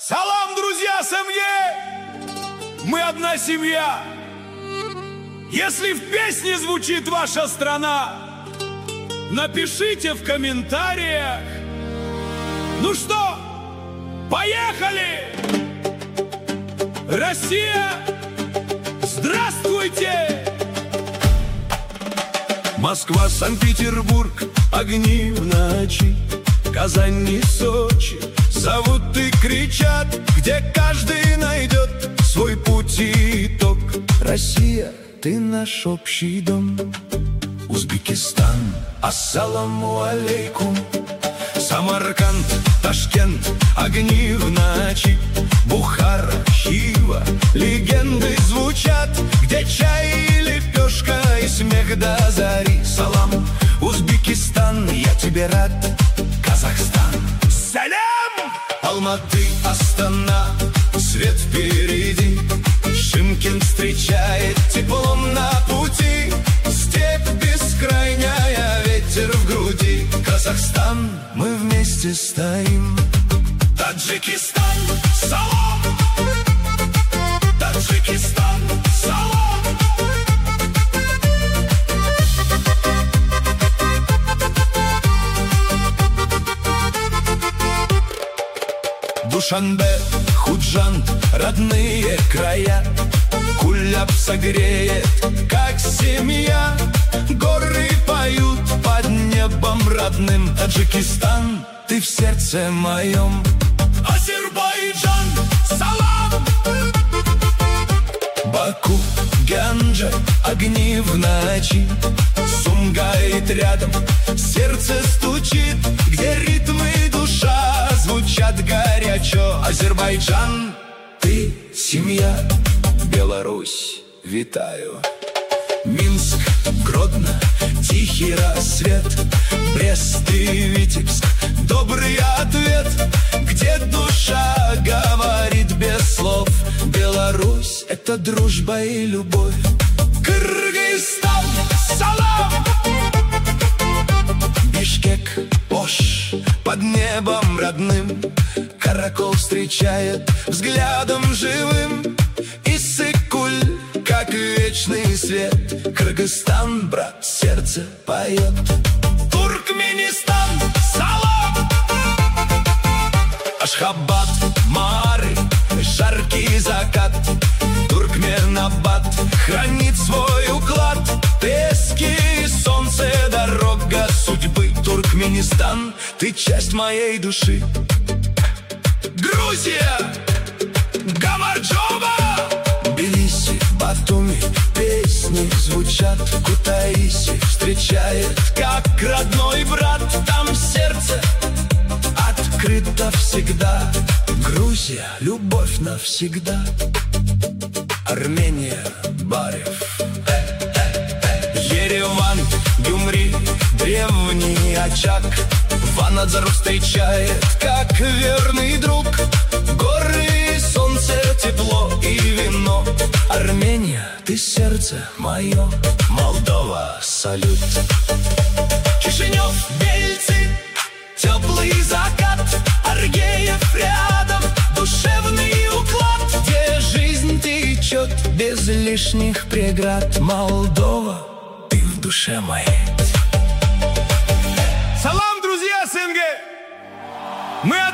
Салам, друзья, СНГ! Мы одна семья. Если в песне звучит ваша страна, напишите в комментариях. Ну что, поехали! Россия, здравствуйте! Москва, Санкт-Петербург, огни в ночи, Казань и Сочи зовут и кричат, где каждый найдет свой путь и итог. Россия, ты наш общий дом. Узбекистан, ассаламу алейкум. Самарканд, Ташкент, огни в ночи. Бухара, Хива, легенды звучат, где чай и лепешка и смех до зари. Салам, Узбекистан, я тебе рад. Казахстан, салям! Алматы, Астана, свет впереди. Шымкент встречает теплом на пути. Степь бескрайняя, ветер в груди. Казахстан, мы вместе стоим. Таджикистан, салам! Таджикистан, салам! Душанбе, Худжанд, родные края. Куляб согреет, как семья. Горы поют под небом родным. Таджикистан, ты в сердце моем. Азербайджан, салам! Баку, Ганджа, огни в ночи. Сумгайыт рядом, сердце стучит, где ритмы душа звучат горячо. Азербайджан, ты семья. Беларусь, витаю. Минск, Гродно, тихий рассвет. Брест и Витебск, добрый ответ, где душа говорит без слов. Беларусь — это дружба и любовь. Кыргызстан, салам! Бишкек, Ош, под небом родным. Каракол встречает взглядом живым. Иссык-Куль, как вечный свет. Кыргызстан, брат, сердце поет. Туркменистан, салам! Ашхабад, Мары, жаркий закат. Туркменабад хранит свой уклад. Пески, солнце, дорога судьбы. Туркменистан, ты часть моей души. Грузия, Гамарджоба, Тбилиси, Батуми, песни звучат. Кутаиси встречает, как родной брат. Там сердце открыто всегда. Грузия, любовь навсегда. Армения, Барев, Ереван, Гюмри, древний очаг. Ванадзор встречает, как верный друг. Горы, солнце, тепло и вино. Армения, ты сердце мое. Молдова, салют. Кишинев, Бельцы, теплый закат. Аргеев рядом, душевный уклад, где жизнь течет без лишних преград. Молдова, ты в душе моей. Салам, друзья, СНГ! Мы